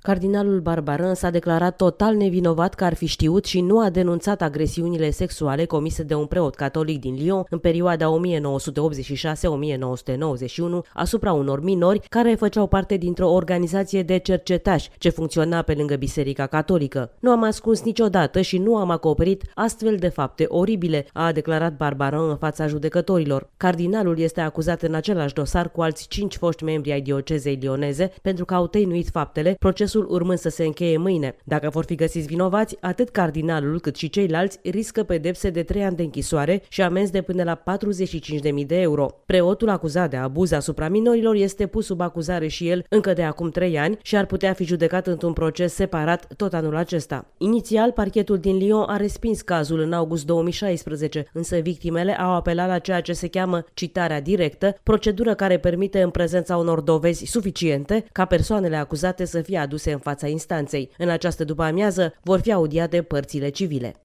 Cardinalul Barbarin s-a declarat total nevinovat că ar fi știut și nu a denunțat agresiunile sexuale comise de un preot catolic din Lyon în perioada 1986-1991 asupra unor minori care făceau parte dintr-o organizație de cercetași ce funcționa pe lângă Biserica Catolică. Nu am ascuns niciodată și nu am acoperit astfel de fapte oribile, a declarat Barbarin în fața judecătorilor. Cardinalul este acuzat în același dosar cu alți 5 foști membri ai diocezei lioneze pentru că au tăinuit faptele, procesul urmând să se încheie mâine. Dacă vor fi găsiți vinovați, atât cardinalul cât și ceilalți riscă pedepse de 3 ani de închisoare și amenzi de până la 45.000 de euro. Preotul acuzat de abuz asupra minorilor este pus sub acuzare și el încă de acum 3 ani și ar putea fi judecat într-un proces separat tot anul acesta. Inițial, parchetul din Lyon a respins cazul în august 2016, însă victimele au apelat la ceea ce se cheamă citarea directă, procedură care permite în prezența unor dovezi suficiente ca persoanele acuzate să fie aduse în fața instanței. În această după-amiază vor fi audiate părțile civile.